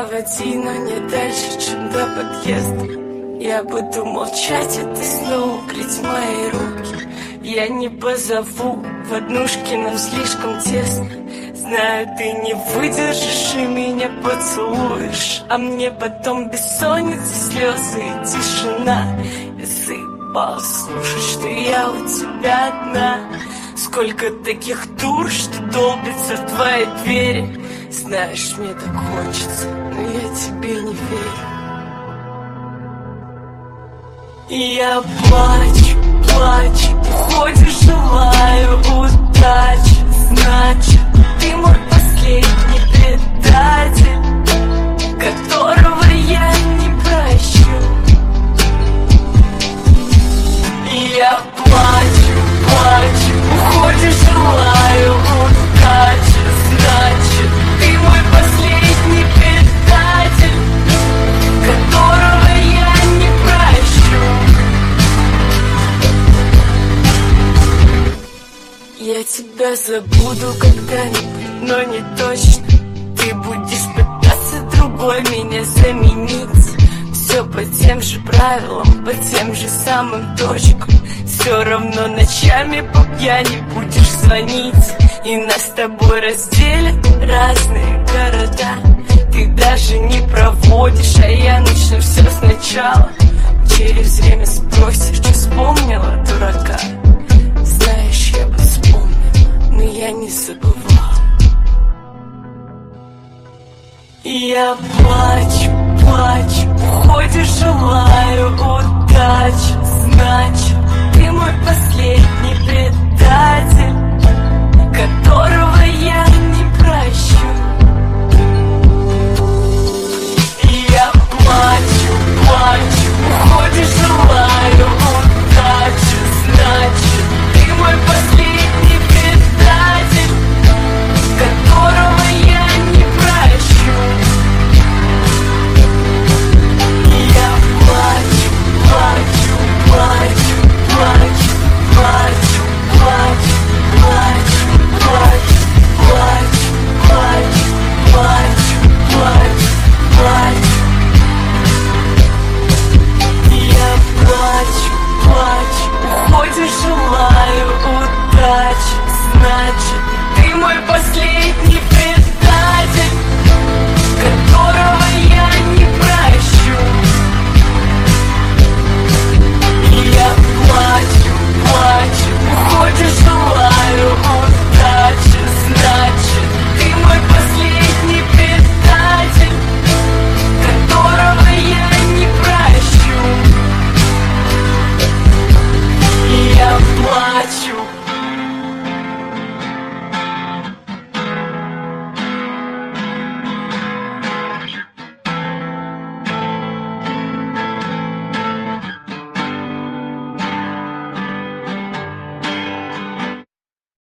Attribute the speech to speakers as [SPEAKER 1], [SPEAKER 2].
[SPEAKER 1] проводи, но не дальше, чем до подъезда. Я буду молчать, а ты снова греть мои руки. Я не позову, в однушке нам слишком тесно. Знаю, ты не выдержишь и меня поцелуешь, а мне потом бессонница, слезы и тишина. Я заебал слушать, что я у тебя одна. Сколько таких дур, что долбится в твоей двери. Знаешь, мне так хочется, но я тебе не верю. И я плачу, плачу, уходишь, желаю удачи. Значит, ты мой последний предатель, которого я не прощу. И я плачу, плачу, уходишь, желаю удачи. Значит, ты мой последний предатель, которого я не прощу. Я тебя забуду когда-нибудь, но не точно. Ты будешь пытаться другой меня заменить. Все по тем же правилам, по тем же самым точкам. Все равно ночами по пьяни будешь звонить. И нас с тобой разделят разные города. Ты даже не проводишь, а я начну все сначала. Через время спросишь, что вспомнила, дурака. Знаешь, я бы вспомнила, но я не забывала. И я плачу, плачу, уходишь, желаю удачи. Значит, ты мой последний предатель, которого я не прощу.